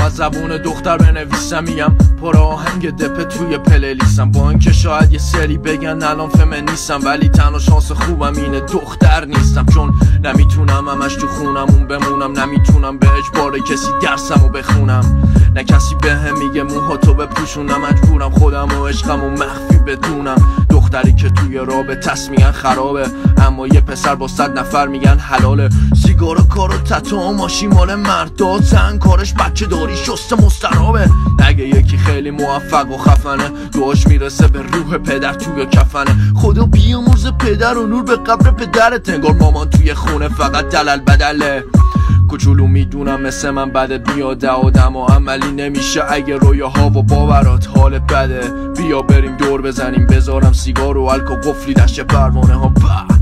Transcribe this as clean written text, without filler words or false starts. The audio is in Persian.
از زبون دختر بنویسم میگم پر آهنگ دپه توی پلیلیستم. با اینکه شاید یه سری بگن الان فمینیستم، ولی تنها شانس خوبم اینه دختر نیستم. چون نمیتونم همش تو خونمون بمونم، نمیتونم به اجبار کسی درسمو بخونم، نه کسی بهم میگه موهاتو بپوشونم، مجبورم خودم و عشقمو مخفی بدونم. دختری که توی رابطه‌س میگن خرابه، اما یه پسر با 100 نفر میگن حلاله. سیگار و کار و تتو و ماشین مال مردا، زن کارش بچه داری شست مسترابه. اگه یکی خیلی موفق و خفنه، دعاش میرسه به روح پدر توی کفنه. خدا بیامرز پدر و نور به قبر پدرت، انگار مامان توی خونه فقط دلل بدله. کوچولو میدونم مثل من بده بیاد آدم و عملی نمیشه اگه رویاها و باورات حالت بده. بیا بریم دور بزنیم، بذارم سیگار و الکل قفلی دشت پروانه ها.